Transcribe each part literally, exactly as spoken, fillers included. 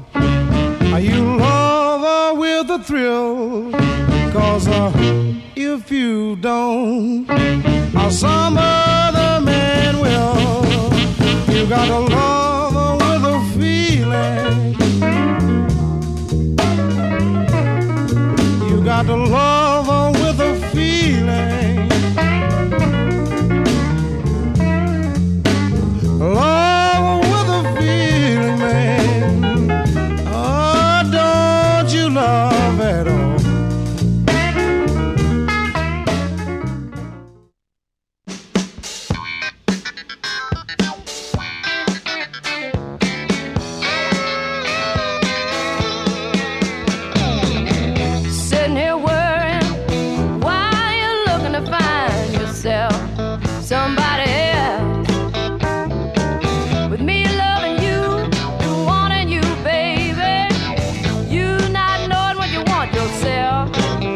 You love her with a thrill, 'cause uh, if you don't, uh, some other man will. You gotta love her with a feeling. You gotta love her with a feeling. Love her with a feeling, man. Oh, don't you love at all? Sitting here worrying, why you looking to find yourself somebody else? With me loving you and wanting you, baby, you not knowing what you want yourself.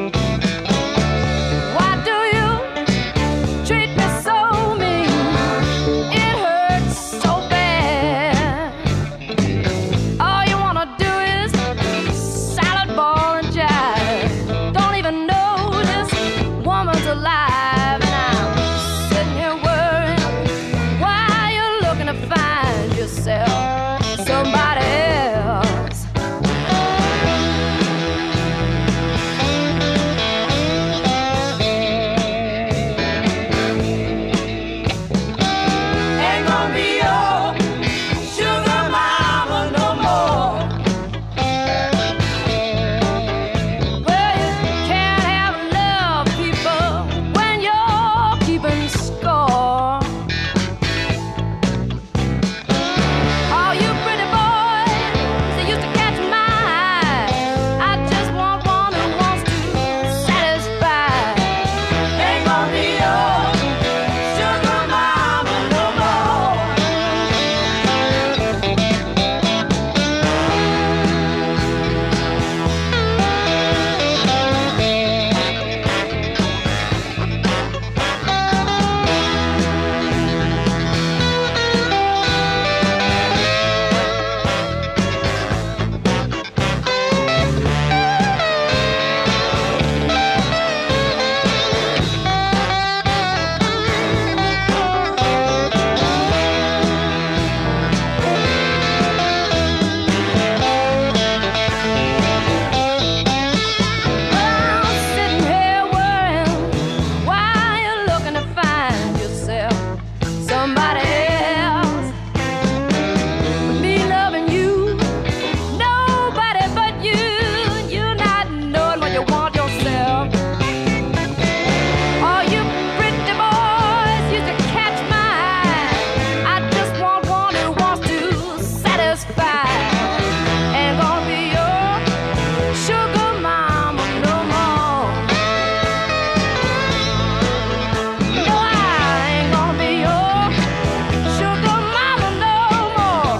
Why do you treat me so mean? It hurts so bad. All you wanna do is salad, ball, and jive. Don't even know this woman's alive, and I'm sitting here worrying, why you looking to find yourself somebody else? Ain't gonna be your sugar mama no more. Well, you can't have love, people, when you're keeping score. All you pretty boys that used to catch my eye, I just want one who wants to satisfy. Ain't gonna be your sugar mama no more. I'm sitting here worrying, why you looking to find yourself somebody else? With me loving you, nobody but you, you not knowing what you want yourself. All you pretty boys used to catch my eye, I just want one who wants to satisfy. Ain't gonna be your sugar mama no more. No, I ain't gonna be your sugar mama no more.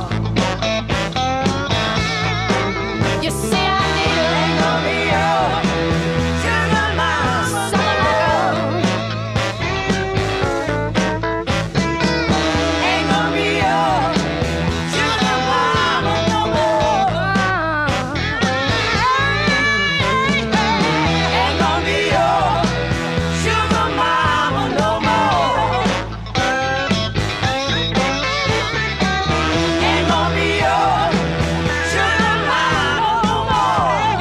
You see, I need it. Ain't gonna be your sugar mama no more. Ain't gonna be your sugar mama no more. Ain't gonna be your sugar mama no more. Ain't gonna be your sugar mama no more.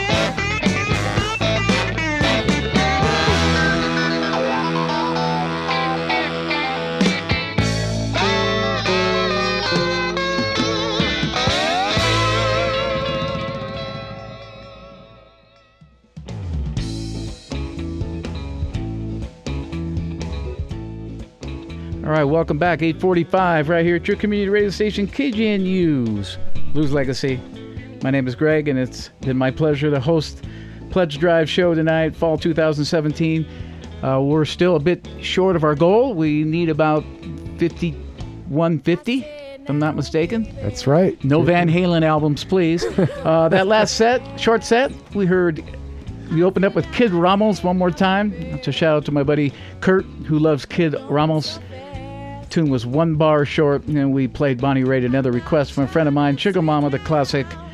All right, welcome back. eight forty-five right here at your community radio station, K G N U's Blues Legacy. My name is Greg, and it's been my pleasure to host Pledge Drive show tonight, fall two thousand seventeen. Uh, we're still a bit short of our goal. We need about fifty-one fifty, if I'm not mistaken. That's right. No Van Halen albums, please. Uh, that last set, short set, we heard, we opened up with Kid Ramos one more time. To shout out to my buddy Kurt, who loves Kid Ramos. Tune was one bar short, and we played Bonnie Raitt, another request from a friend of mine, Sugar Mama, the classic.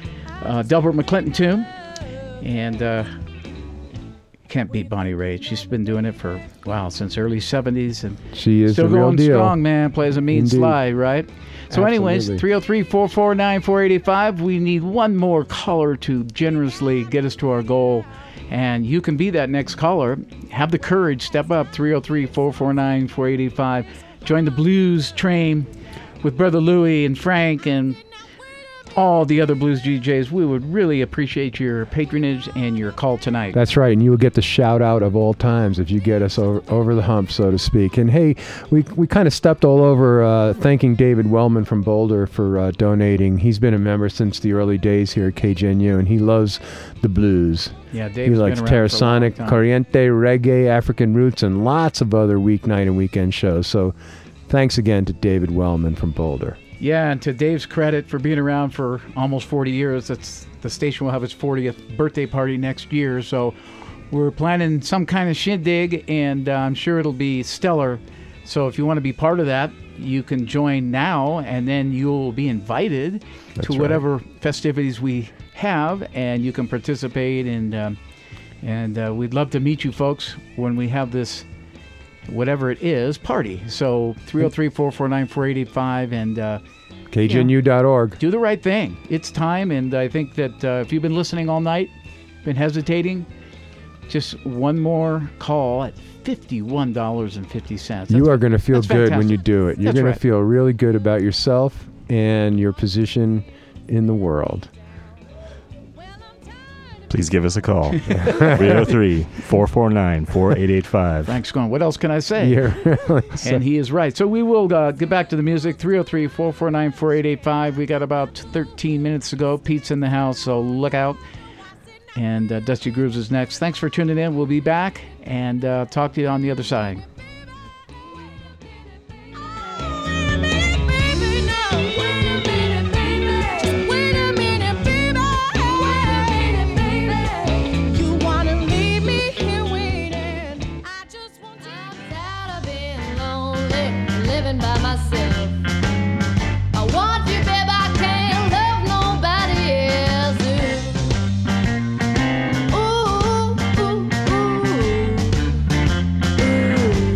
uh, Delbert McClinton tune. And uh, can't beat Bonnie Raitt. She's been doing it for, wow, since early seventies. And she is still the real going deal. strong, man. Plays a mean Indeed. slide, right? So Absolutely. anyways, three oh three, four four nine, four eight eight five. We need one more caller to generously get us to our goal. And you can be that next caller. Have the courage. Step up. three oh three, four four nine, four eight eight five. Join the blues train with Brother Louie and Frank and all the other blues D Js. We would really appreciate your patronage and your call tonight. That's right, and you will get the shout out of all times if you get us over, over the hump, so to speak. And hey, we we kind of stepped all over uh, thanking David Wellman from Boulder for uh, donating. He's been a member since the early days here at K G N U, and he loves the blues. Yeah, Dave's He likes been around for a long Terrasonic, time. Corriente, reggae, African roots, and lots of other weeknight and weekend shows. So thanks again to David Wellman from Boulder. Yeah, and to Dave's credit for being around for almost forty years, that's the station will have its fortieth birthday party next year. So we're planning some kind of shindig, and uh, I'm sure it'll be stellar. So if you want to be part of that, you can join now, and then you'll be invited That's to right. whatever festivities we have, and you can participate. And um, and uh, we'd love to meet you folks when we have this, whatever it is, party. So three oh three, four four nine, four eight eight five, and uh, K G N U dot org. do the right thing. It's time, and I think that uh, if you've been listening all night, been hesitating, just one more call at fifty-one dollars and fifty cents. You are going to feel that's good when fantastic. you do it. You're That's going right. to feel really good about yourself and your position in the world. Please give us a call. three oh three, four four nine, four eight eight five. Frank's going, what else can I say? You're really so- And he is right. So we will uh, get back to the music. three oh three, four four nine, four eight eight five. We got about thirteen minutes to go. Pete's in the house, so look out. And uh, Dusty Grooves is next. Thanks for tuning in. We'll be back and uh, talk to you on the other side. Living by myself. I want you, babe. I can't love nobody else. Ooh, ooh, ooh, ooh.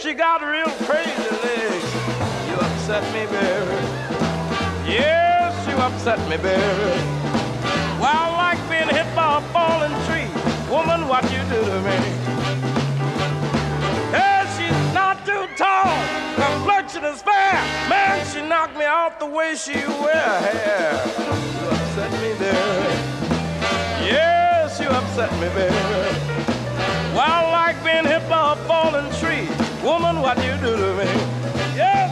she got real crazy legs. You upset me, baby. Yes, you upset me, baby. Well, like being hit by a falling tree. Woman, what you do to me? Yeah, she's not too tall, complexion is fair. Man, she knocked me off the way she wear her hair. You upset me, baby. Yes, you upset me, baby. Well, like being hit by a falling tree. Woman, what you do to me? Yes.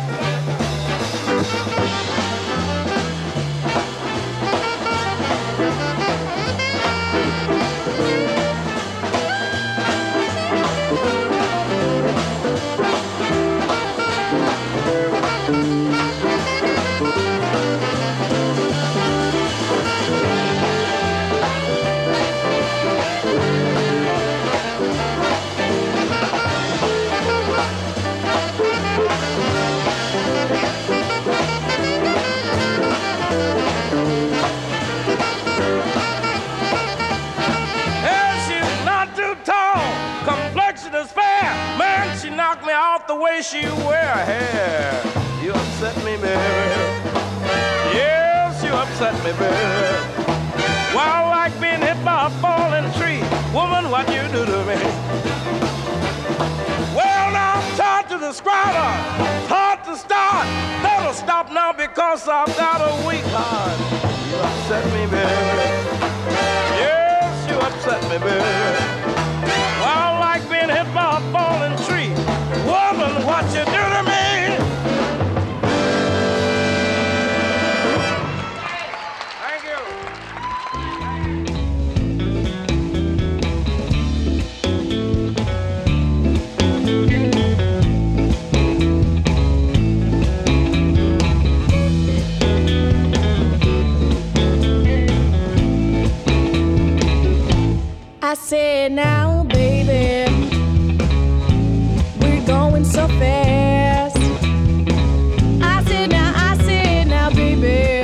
Knock me off the way she wear her hair. You upset me, baby. Yes, you upset me, baby. Well, like being hit by a falling tree. Woman, what you do to me? Well, now I'm taught to describe her. It's hard to start. That'll stop now because I've got a weak heart. You upset me, baby. Yes, you upset me, baby. Well, like being hit by a falling tree. Woman, what you do to me? Thank you. I said now, baby, we're going so fast. I said now, I said now, baby,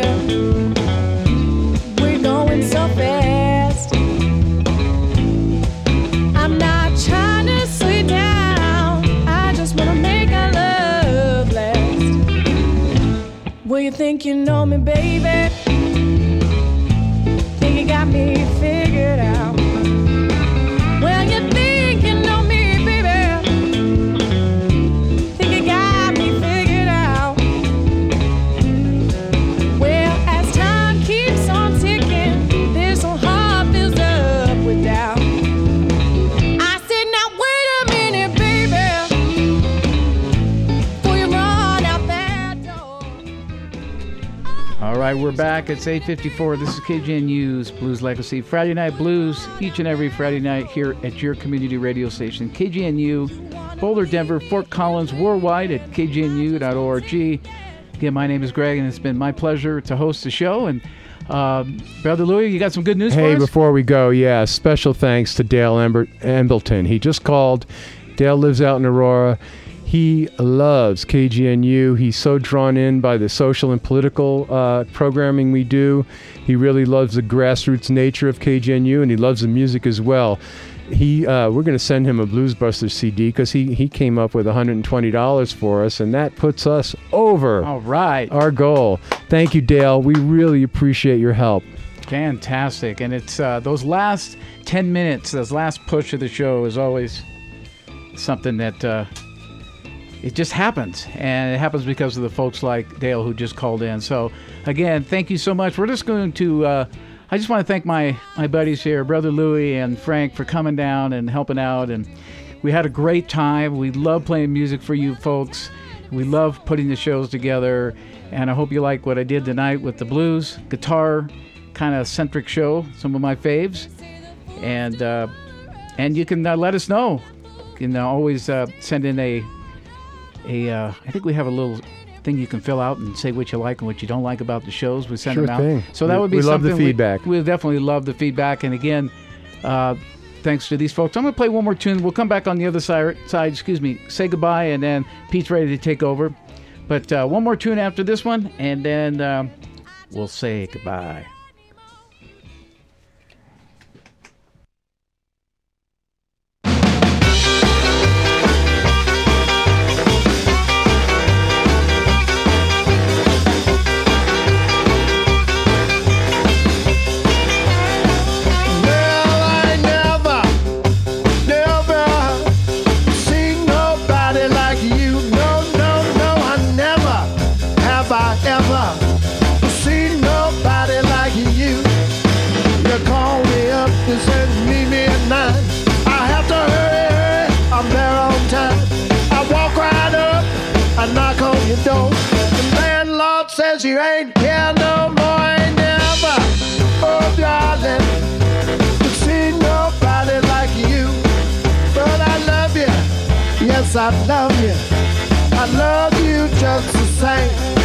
we're going so fast. I'm not trying to slow you down, I just wanna make our love last. Well, you think you know me, baby? Think you got me figured out? Well, you think you know me, baby? Think you got me figured out? Well, as time keeps on ticking, this whole heart fills up with doubt. I said, now wait a minute, baby, before you run out that door. All right, we're back. It's eight fifty-four. This is K G N U's Blues Legacy. Friday Night Blues, each and every Friday night here at your community radio station. K G N U, Boulder, Denver, Fort Collins, worldwide at k g n u dot org. Again, my name is Greg, and it's been my pleasure to host the show. And uh, Brother Louie, you got some good news Hey, for us? before we go, yeah, special thanks to Dale Ember- Embleton. He just called. Dale lives out in Aurora. He loves K G N U. He's so drawn in by the social and political uh, programming we do. He really loves the grassroots nature of K G N U, and he loves the music as well. He, uh, we're going to send him a Bluesbusters C D because he, he came up with one hundred twenty dollars for us, and that puts us over All right. our goal. Thank you, Dale. We really appreciate your help. Fantastic. And it's uh, those last ten minutes, those last push of the show is always something that uh, it just happens. And it happens because of the folks like Dale who just called in. So, again, thank you so much. We're just going to, uh, I just want to thank my, my buddies here, Brother Louie and Frank, for coming down and helping out. And we had a great time. We love playing music for you folks. We love putting the shows together. And I hope you like what I did tonight with the blues, guitar, kind of centric show, some of my faves. And uh, and you can uh, let us know. You can uh, always uh, send in a, a uh, I think we have a little thing you can fill out and say what you like and what you don't like about the shows. We send Sure them out. thing. So that We- would be we love the something feedback. We, we definitely love the feedback. And again, uh, thanks to these folks. I'm going to play one more tune. We'll come back on the other side, side, excuse me, say goodbye, and then Pete's ready to take over. But uh, one more tune after this one, and then um, we'll say goodbye. door. The landlord says you ain't here no more, ain't never. Oh, darling, to see nobody like you. But I love you, yes, I love you. I love you just the same.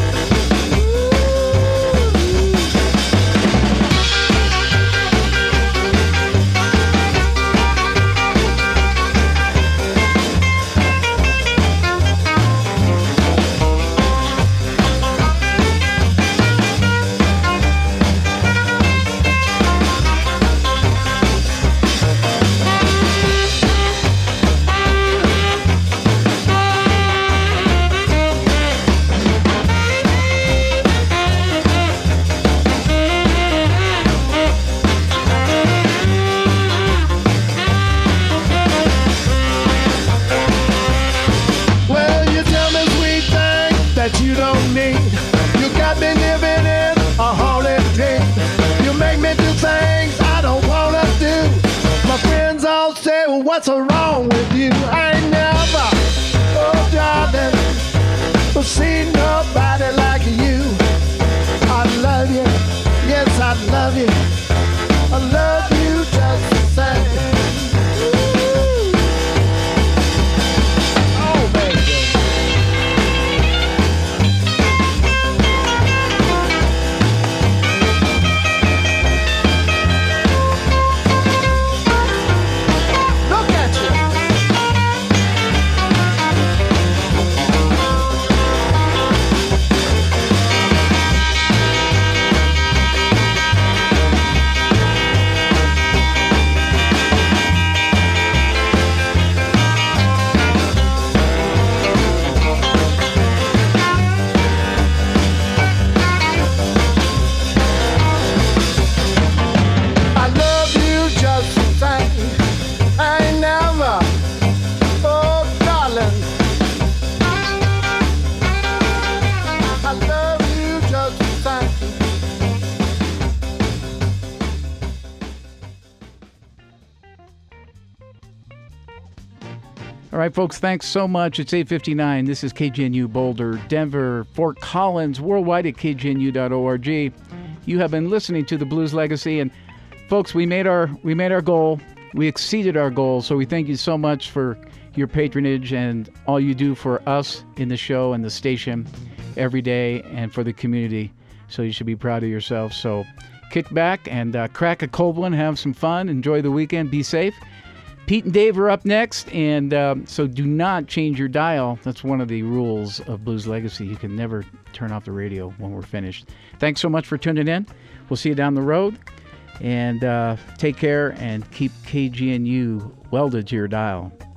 You don't need. You got me living in a haunted dream. You make me do things I don't wanna do. My friends all say, well, what's wrong with you? I ain't never, oh darling, seen nobody like you. I love you, yes I love you. I love you just the same. Oh baby. All right, folks, thanks so much. It's eight fifty-nine. This is K G N U Boulder, Denver, Fort Collins, worldwide at K G N U dot org. You have been listening to the Blues Legacy, and folks, we made our we made our goal. We exceeded our goal, so we thank you so much for your patronage and all you do for us in the show and the station every day and for the community. So you should be proud of yourself. So kick back and uh, crack a cold one, have some fun, enjoy the weekend, be safe. Pete and Dave are up next, and um, so do not change your dial. That's one of the rules of Blues Legacy. You can never turn off the radio when we're finished. Thanks so much for tuning in. We'll see you down the road, and uh, take care and keep K G N U welded to your dial.